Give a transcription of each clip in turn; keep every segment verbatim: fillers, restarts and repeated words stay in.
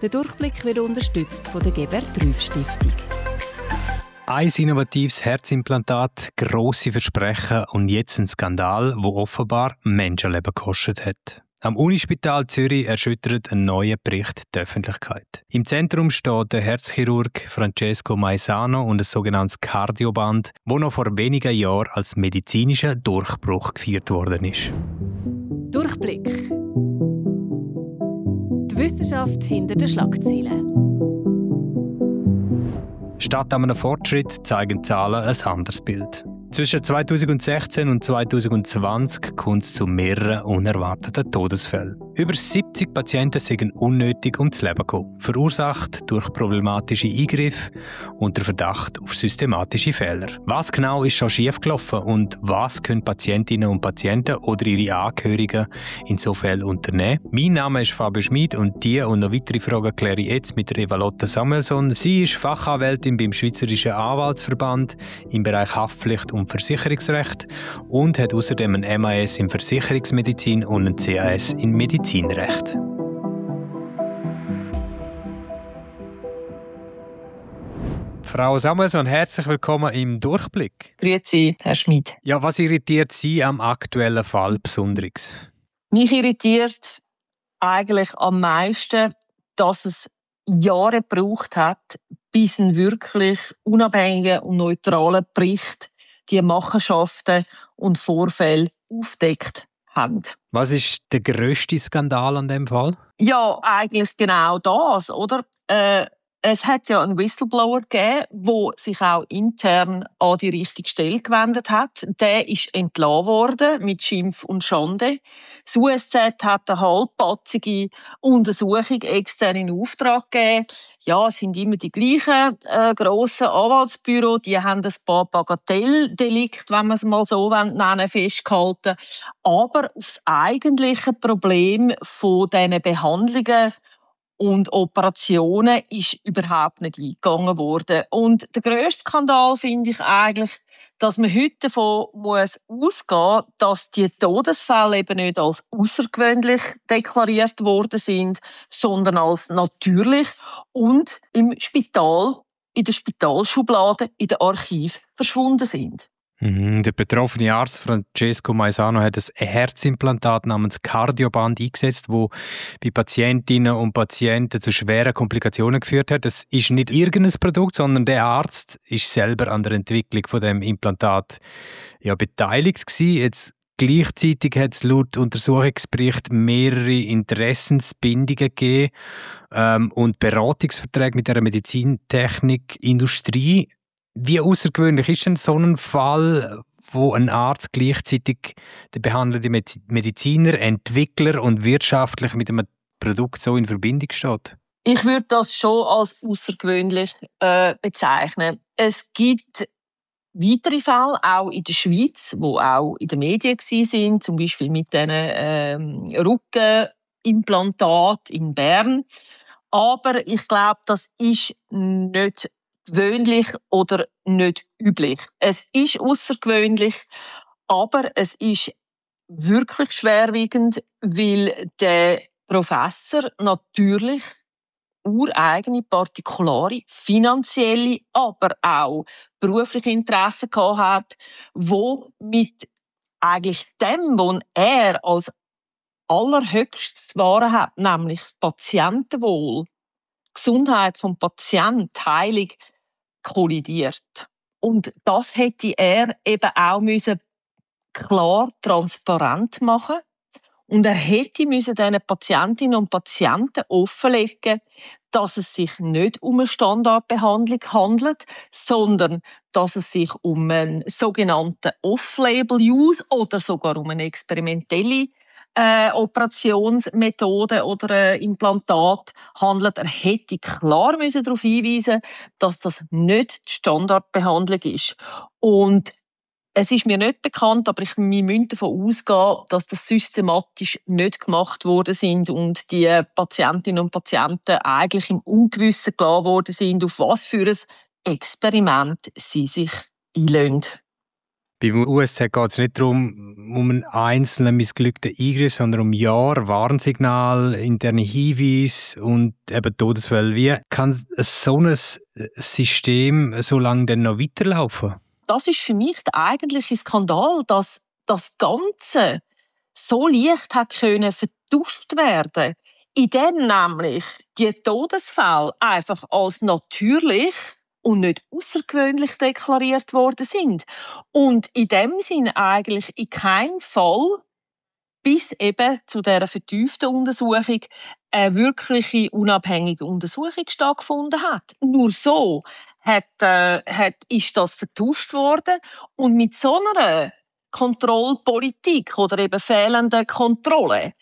Der Durchblick wird unterstützt von der Gebert-Rüff-Stiftung. Ein innovatives Herzimplantat, grosse Versprechen und jetzt ein Skandal, der offenbar Menschenleben gekostet hat. Am Unispital Zürich erschüttert ein neuer Bericht die Öffentlichkeit. Im Zentrum steht der Herzchirurg Francesco Maisano und ein sogenanntes Cardioband, das noch vor wenigen Jahren als medizinischer Durchbruch gefeiert worden ist. Durchblick. Die Wissenschaft hinter den Schlagzeilen. Statt an einem Fortschritt zeigen Zahlen ein anderes Bild. Zwischen zweitausendsechzehn und zweitausendzwanzig kommt es zu mehreren unerwarteten Todesfällen. Über siebzig Patienten sind unnötig ums Leben gekommen, verursacht durch problematische Eingriffe und der Verdacht auf systematische Fehler. Was genau ist schon schiefgelaufen und was können Patientinnen und Patienten oder ihre Angehörigen in so Fällen unternehmen? Mein Name ist Fabio Schmid und diese und noch weitere Fragen kläre ich jetzt mit Eva-Lotta Samuelsson. Sie ist Fachanwältin beim Schweizerischen Anwaltsverband im Bereich Haftpflicht und Versicherungsrecht und hat außerdem ein M A S in Versicherungsmedizin und ein C A S in Medizinrecht. Frau Samuelsson, herzlich willkommen im Durchblick. Grüezi, Herr Schmid. Ja, was irritiert Sie am aktuellen Fall besonders? Mich irritiert eigentlich am meisten, dass es Jahre gebraucht hat, bis ein wirklich unabhängiger und neutraler Bericht die Machenschaften und Vorfälle aufdeckt haben. Was ist der grösste Skandal an dem Fall? Ja, eigentlich genau das, oder? Äh, es hat ja einen Whistleblower gegeben, der sich auch intern an die richtige Stelle gewendet hat. Der ist entlassen worden mit Schimpf und Schande. Das U S Z hat eine halbpatzige Untersuchung extern in Auftrag gegeben. Ja, es sind immer die gleichen äh, grossen Anwaltsbüros. Die haben ein paar Bagatelldelikte, wenn man es mal so nennen, festgehalten. Aber auf das eigentliche Problem von diesen Behandlungen und Operationen ist überhaupt nicht eingegangen worden. Und der grösste Skandal finde ich eigentlich, dass man heute davon muss ausgehen, dass die Todesfälle eben nicht als außergewöhnlich deklariert worden sind, sondern als natürlich und im Spital, in der Spitalschublade, in den Archiv verschwunden sind. Der betroffene Arzt Francesco Maisano hat ein Herzimplantat namens Cardioband eingesetzt, das bei Patientinnen und Patienten zu schweren Komplikationen geführt hat. Das ist nicht irgendein Produkt, sondern der Arzt ist selber an der Entwicklung von dem Implantat ja, beteiligt gewesen. Jetzt gleichzeitig hat es laut Untersuchungsbericht mehrere Interessensbindungen gegeben ähm, und Beratungsverträge mit der Medizintechnikindustrie. Wie außergewöhnlich ist denn so ein Fall, wo ein Arzt gleichzeitig der behandelte Mediziner, Entwickler und wirtschaftlich mit einem Produkt so in Verbindung steht? Ich würde das schon als außergewöhnlich äh, bezeichnen. Es gibt weitere Fälle, auch in der Schweiz, die auch in den Medien waren, zum Beispiel mit diesen ähm, Rückenimplantaten in Bern. Aber ich glaube, das ist nicht gewöhnlich oder nicht üblich. Es ist außergewöhnlich, aber es ist wirklich schwerwiegend, weil der Professor natürlich ureigene, partikulare, finanzielle, aber auch berufliche Interessen gehabt hat, wo mit eigentlich dem, was er als allerhöchstes wahren hat, nämlich das Patientenwohl, die Gesundheit des Patienten heilig kollidiert. Und das hätte er eben auch müssen klar, transparent machen. Und er hätte müssen diesen Patientinnen und Patienten offenlegen, dass es sich nicht um eine Standardbehandlung handelt, sondern dass es sich um einen sogenannten Off-Label-Use oder sogar um eine experimentelle äh, Operationsmethode oder äh, Implantat handelt. Er hätte klar müssen darauf hinweisen, dass das nicht die Standardbehandlung ist. Und es ist mir nicht bekannt, aber ich wir müssen davon ausgehen, dass das systematisch nicht gemacht worden sind und die Patientinnen und Patienten eigentlich im Ungewissen gelassen worden sind, auf was für ein Experiment sie sich einlösen. Beim U S Z geht es nicht darum, um einen einzelnen missglückten Eingriff, sondern um Jahre Warnsignal, interne Hinweise und eben Todesfälle. Wie kann so ein System so lange denn noch weiterlaufen? Das ist für mich der eigentliche Skandal, dass das Ganze so leicht hat können vertuscht werden, indem nämlich die Todesfälle einfach als natürlich und nicht außergewöhnlich deklariert worden sind. Und in dem Sinn eigentlich in keinem Fall bis eben zu dieser vertieften Untersuchung eine wirkliche unabhängige Untersuchung stattgefunden hat. Nur so hat, äh, hat, ist das vertuscht worden. Und mit so einer Kontrollpolitik oder eben fehlender Kontrolle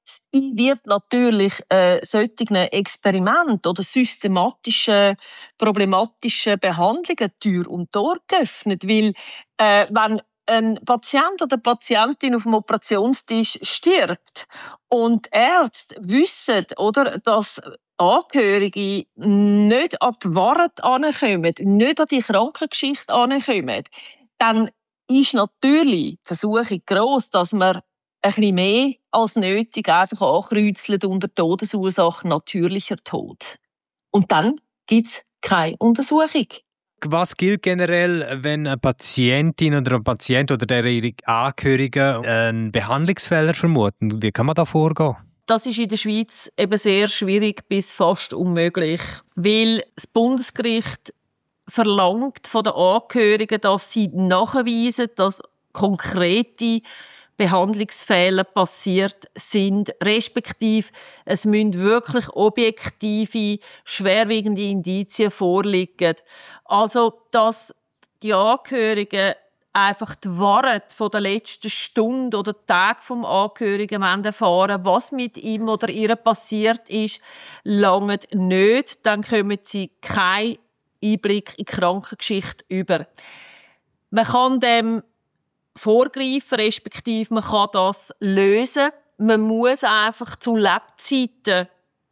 wird natürlich äh, solchen Experiment oder systematischen, problematischen Behandlungen Tür und Tor geöffnet. Weil, äh, wenn ein Patient oder eine Patientin auf dem Operationstisch stirbt und Ärzte wissen, oder, dass Angehörige nicht an die Wahrheit ankommen, nicht an die Krankengeschichte ankommen, dann ist natürlich die Versuchung gross, dass man ein bisschen mehr als nötig einfach ankreuzelt unter Todesursache natürlicher Tod. Und dann gibt es keine Untersuchung. Was gilt generell, wenn eine Patientin oder ein Patient oder der ihre Angehörigen einen Behandlungsfehler vermuten? Wie kann man da vorgehen? Das ist in der Schweiz eben sehr schwierig bis fast unmöglich, weil das Bundesgericht verlangt von den Angehörigen, dass sie nachweisen, dass konkrete Behandlungsfehler passiert sind, respektive es müssen wirklich objektive, schwerwiegende Indizien vorliegen. Also, dass die Angehörigen einfach die Wahrheit von der letzten Stunde oder Tag vom Angehörigen erfahren, was mit ihm oder ihr passiert ist, langt nicht. Dann kommen sie keinen Einblick in die Krankengeschichte über. Man kann dem vorgreifen, respektive man kann das lösen. Man muss einfach zu Lebzeiten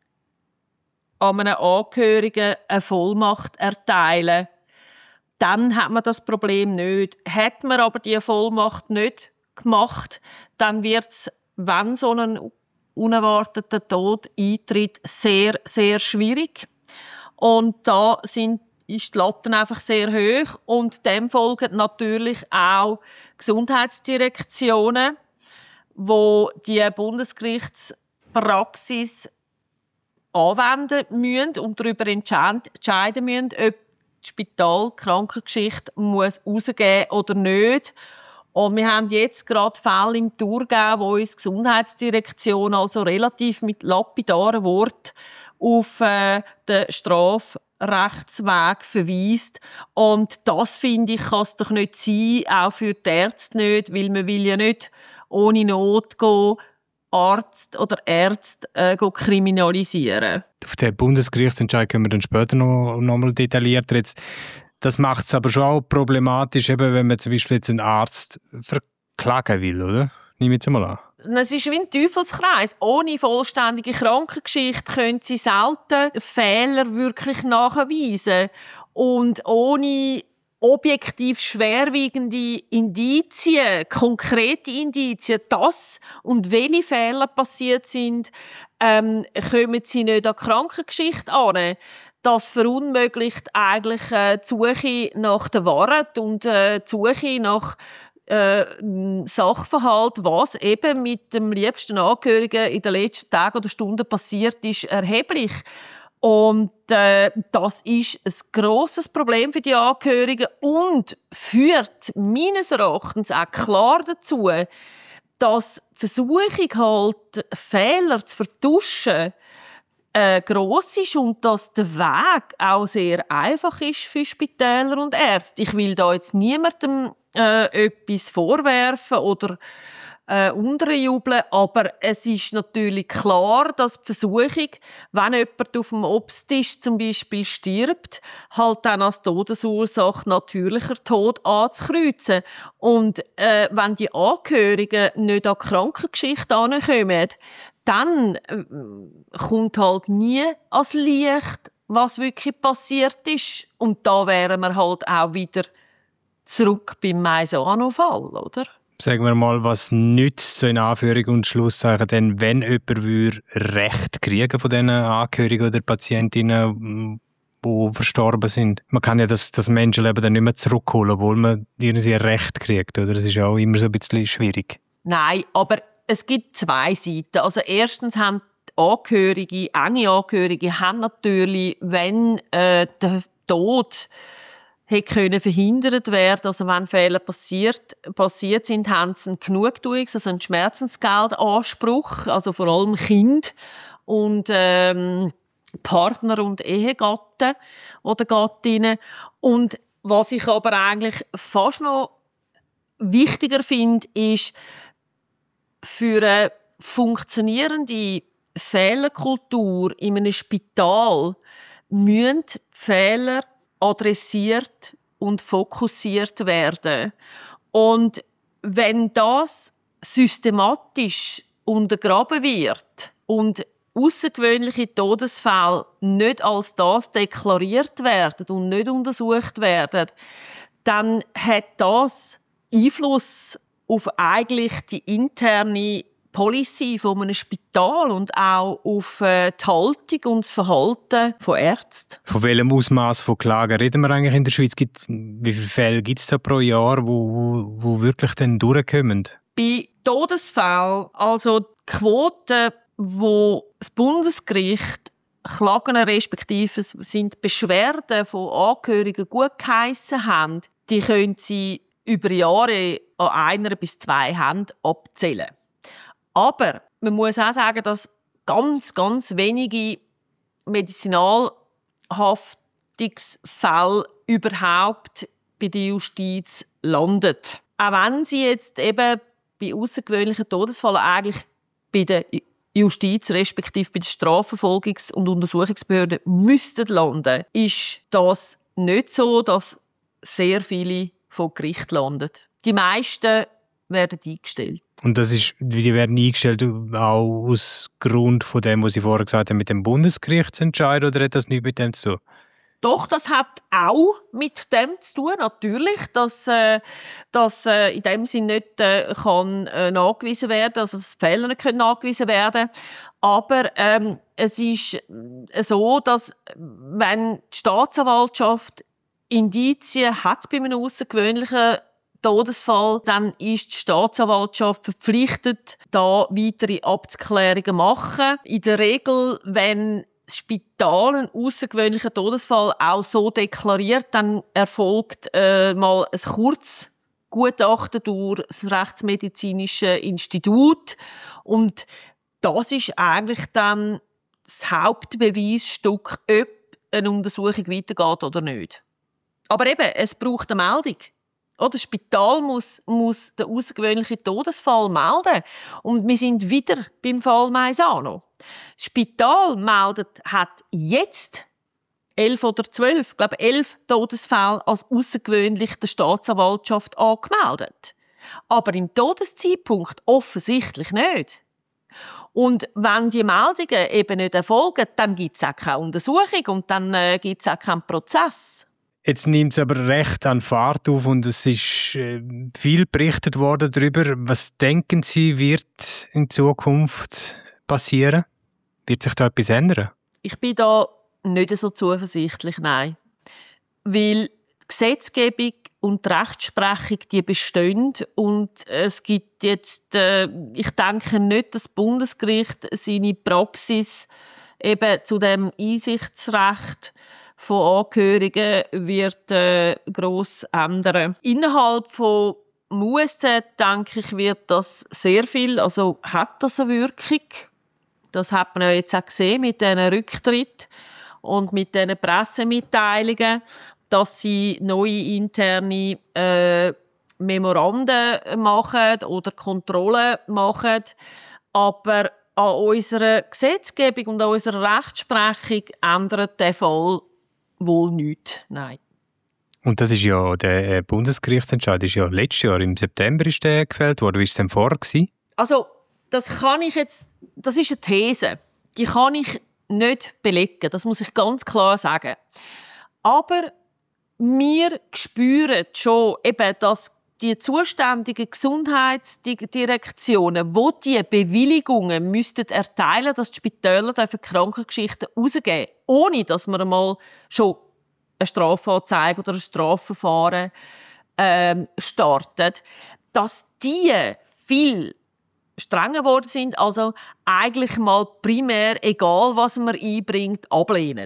an einem Angehörigen eine Vollmacht erteilen. Dann hat man das Problem nicht. Hat man aber diese Vollmacht nicht gemacht, dann wird es, wenn so ein unerwarteter Tod eintritt, sehr, sehr schwierig. Und da sind ist die Latte einfach sehr hoch und dem folgen natürlich auch Gesundheitsdirektionen, wo die Bundesgerichtspraxis anwenden müssen und darüber entscheiden müssen, ob die Spitalkrankengeschichte muss rausgeben oder nicht. Und wir haben jetzt gerade Fälle im Thurgau, wo uns die Gesundheitsdirektion also relativ mit lapidaren Worten auf äh, den Strafrechtsweg verweist. Und das, finde ich, kann es doch nicht sein, auch für die Ärzte nicht, weil man will ja nicht ohne Not gehen, Arzt oder Ärzte äh, kriminalisieren. Auf den Bundesgerichtsentscheid können wir dann später noch, noch mal detaillierter jetzt. Das macht es aber schon auch problematisch, eben, wenn man zum Beispiel jetzt einen Arzt verklagen will, oder? Nehme ich jetzt mal an. Es ist wie ein Teufelskreis. Ohne vollständige Krankengeschichte können Sie selten Fehler wirklich nachweisen. Und ohne objektiv schwerwiegende Indizien, konkrete Indizien, dass und welche Fehler passiert sind, ähm, kommen Sie nicht an die Krankengeschichte an. Das verunmöglicht eigentlich äh, die Suche nach der Wahrheit und äh, die Suche nach äh, Sachverhalt, was eben mit dem liebsten Angehörigen in den letzten Tagen oder Stunden passiert ist, erheblich. Und äh, das ist ein grosses Problem für die Angehörigen und führt meines Erachtens auch klar dazu, dass die Versuchung halt, Fehler zu vertuschen, äh, gross ist und dass der Weg auch sehr einfach ist für Spitäler und Ärzte. Ich will da jetzt niemandem äh, etwas vorwerfen oder äh, unterjubeln, aber es ist natürlich klar, dass die Versuchung, wenn jemand auf dem Obsttisch zum Beispiel stirbt, halt dann als Todesursache natürlicher Tod anzukreuzen. Und äh, wenn die Angehörigen nicht an die Krankengeschichte herankommen, dann äh, kommt halt nie ans Licht, was wirklich passiert ist. Und da wären wir halt auch wieder zurück beim Maisano-Fall, oder? Sagen wir mal, was nützt so in Anführung und Schlusszeichen denn, wenn jemand Recht kriegen von diesen Angehörigen oder Patientinnen, die verstorben sind? Man kann ja das, das Menschenleben dann nicht mehr zurückholen, obwohl man irgendwie Recht kriegt, oder? Das ist ja auch immer so ein bisschen schwierig. Nein, aber es gibt zwei Seiten. Also erstens haben die Angehörige, enge Angehörige, haben natürlich, wenn äh, der Tod hätte können verhindert werden, also wenn Fehler passiert, passiert sind, haben sie einen Genugtuungs-, also einen Schmerzensgeldanspruch, also vor allem Kind und ähm, Partner und Ehegatten oder Gattinnen. Und was ich aber eigentlich fast noch wichtiger finde, ist, für eine funktionierende Fehlerkultur in einem Spital müssen Fehler adressiert und fokussiert werden. Und wenn das systematisch untergraben wird und außergewöhnliche Todesfälle nicht als das deklariert werden und nicht untersucht werden, dann hat das Einfluss auf eigentlich die interne Policy von einem Spital und auch auf äh, die Haltung und das Verhalten von Ärzten. Von welchem Ausmaß von Klagen reden wir eigentlich in der Schweiz? Wie viele Fälle gibt es da pro Jahr, wo, wo, wo wirklich dann durchkommen? Bei Todesfällen, also die Quote, wo das Bundesgericht Klagen respektive sind Beschwerden von Angehörigen gutgeheissen haben, die können sie über Jahre an einer bis zwei Händen abzählen. Aber man muss auch sagen, dass ganz, ganz wenige Medizinalhaftungsfälle überhaupt bei der Justiz landen. Auch wenn sie jetzt eben bei außergewöhnlichen Todesfällen eigentlich bei der Justiz respektive bei den Strafverfolgungs- und Untersuchungsbehörden müssten landen, ist das nicht so, dass sehr viele vor Gericht landen. Die meisten werden eingestellt. Und das ist, die werden eingestellt auch aus Grund von dem, was Sie vorher gesagt haben, mit dem Bundesgerichtsentscheid, oder hat das nichts mit dem zu tun? Doch, das hat auch mit dem zu tun, natürlich, dass äh, das äh, in dem Sinne nicht äh, kann äh, nachgewiesen werden, also dass Fehler nicht können nachgewiesen werden. Aber ähm, es ist so, dass wenn die Staatsanwaltschaft Indizien hat bei einem außergewöhnlichen Todesfall, dann ist die Staatsanwaltschaft verpflichtet, da weitere Abzuklärungen zu machen. In der Regel, wenn das Spital einen außergewöhnlichen Todesfall auch so deklariert, dann erfolgt äh, mal ein Kurzgutachten durch das Rechtsmedizinische Institut. Und das ist eigentlich dann das Hauptbeweisstück, ob eine Untersuchung weitergeht oder nicht. Aber eben, es braucht eine Meldung. Das Spital muss, muss den außergewöhnlichen Todesfall melden. Und wir sind wieder beim Fall Maisano. Das Spital meldet, hat jetzt elf oder zwölf, ich glaube elf Todesfälle als außergewöhnlich der Staatsanwaltschaft angemeldet. Aber im Todeszeitpunkt offensichtlich nicht. Und wenn die Meldungen eben nicht erfolgen, dann gibt es auch keine Untersuchung und dann äh, gibt es auch keinen Prozess. Jetzt nimmt es aber recht an Fahrt auf und es ist äh, viel berichtet worden darüber. Was denken Sie, wird in Zukunft passieren? Wird sich da etwas ändern? Ich bin da nicht so zuversichtlich, nein. Weil die Gesetzgebung und die Rechtsprechung, die bestehen und es gibt jetzt, äh, ich denke nicht, dass das Bundesgericht seine Praxis eben zu dem Einsichtsrecht von Angehörigen wird äh, gross ändern. Innerhalb von U S Z, denke ich, wird das sehr viel, also hat das eine Wirkung. Das hat man ja jetzt auch gesehen mit diesen Rücktritt und mit diesen Pressemitteilungen, dass sie neue interne äh, Memoranden machen oder Kontrollen machen. Aber an unserer Gesetzgebung und an unserer Rechtsprechung ändert der Fall wohl nichts, nein. Und das ist ja, der Bundesgerichtsentscheid ist ja letztes Jahr im September ist der gefällt worden. Wie war es denn vorher? Also, das kann ich jetzt, das ist eine These. Die kann ich nicht belegen, das muss ich ganz klar sagen. Aber wir spüren schon eben, dass die zuständigen Gesundheitsdirektionen, wo die Bewilligungen müssten erteilen, dass die Spitäler dürfen Krankengeschichten rausgeben, ohne dass man einmal schon eine Strafanzeige oder ein Strafverfahren ähm, startet, dass die viel strenger geworden sind, also eigentlich mal primär, egal was man einbringt, ablehnen.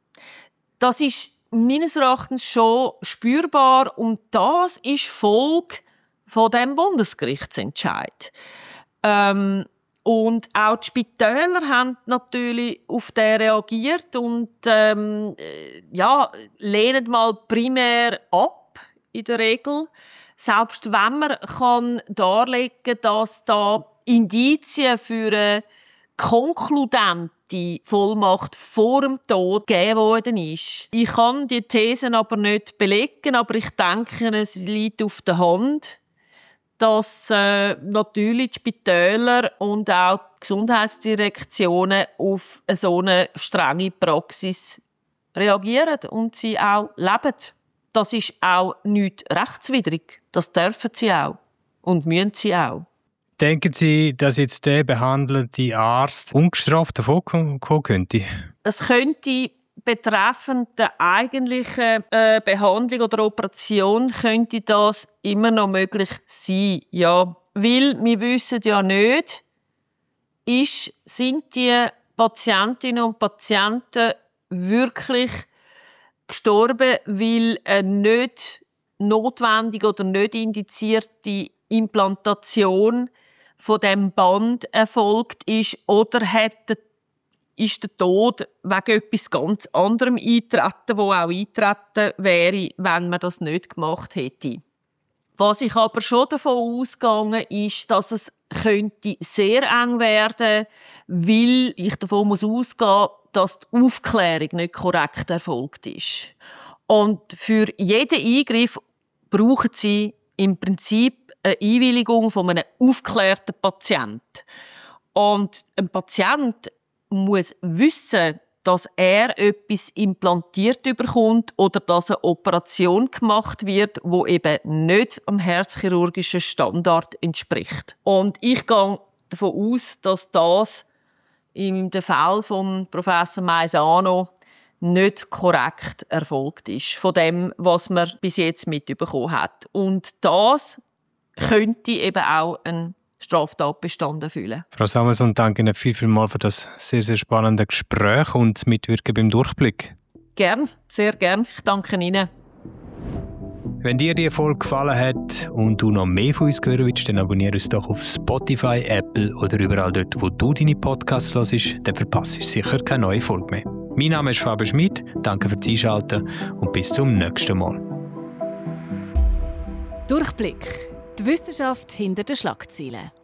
Das ist meines Erachtens schon spürbar und das ist Folge von dem Bundesgerichtsentscheid. Ähm, und auch die Spitäler haben natürlich auf den reagiert und ähm, ja, lehnen mal primär ab in der Regel. Selbst wenn man kann darlegen, dass da Indizien für eine konkludente Vollmacht vor dem Tod gegeben worden ist. Ich kann die Thesen aber nicht belegen, aber ich denke, es liegt auf der Hand, dass äh, natürlich die Spitäler und auch die Gesundheitsdirektionen auf so eine strenge Praxis reagieren und sie auch leben. Das ist auch nicht rechtswidrig. Das dürfen sie auch und müssen sie auch. Denken Sie, dass jetzt der behandelte Arzt ungestraft davonkommen könnte? Es könnte betreffend der eigentlichen äh, Behandlung oder Operation könnte das immer noch möglich sein. Ja, weil wir wissen ja nicht, ist, sind die Patientinnen und Patienten wirklich gestorben, weil eine nicht notwendige oder nicht indizierte Implantation von dem Band erfolgt ist oder hat, ist der Tod wegen etwas ganz anderem eintreten, wo auch eintreten wäre, wenn man das nicht gemacht hätte. Was ich aber schon davon ausgegangen ist, dass es könnte sehr eng werden, weil ich davon muss ausgehen, dass die Aufklärung nicht korrekt erfolgt ist. Und für jeden Eingriff brauchen sie im Prinzip eine Einwilligung von einem aufgeklärten Patienten. Und ein Patient muss wissen, dass er etwas implantiert bekommt oder dass eine Operation gemacht wird, wo eben nicht am herzchirurgischen Standard entspricht. Und ich gehe davon aus, dass das im Fall von Professor Maisano nicht korrekt erfolgt ist, von dem, was man bis jetzt mitbekommen hat. Und das könnte eben auch ein Straftatbestand erfüllen. Frau Samuelson, danke Ihnen viel, viel mal für das sehr, sehr spannende Gespräch und das Mitwirken beim Durchblick. Gern, sehr gern. Ich danke Ihnen. Wenn dir die Folge gefallen hat und du noch mehr von uns hören willst, dann abonniere uns doch auf Spotify, Apple oder überall dort, wo du deine Podcasts hörst, dann verpasst du sicher keine neue Folge mehr. Mein Name ist Fabian Schmidt, danke fürs Einschalten und bis zum nächsten Mal. Durchblick. Die Wissenschaft hinter den Schlagzeilen.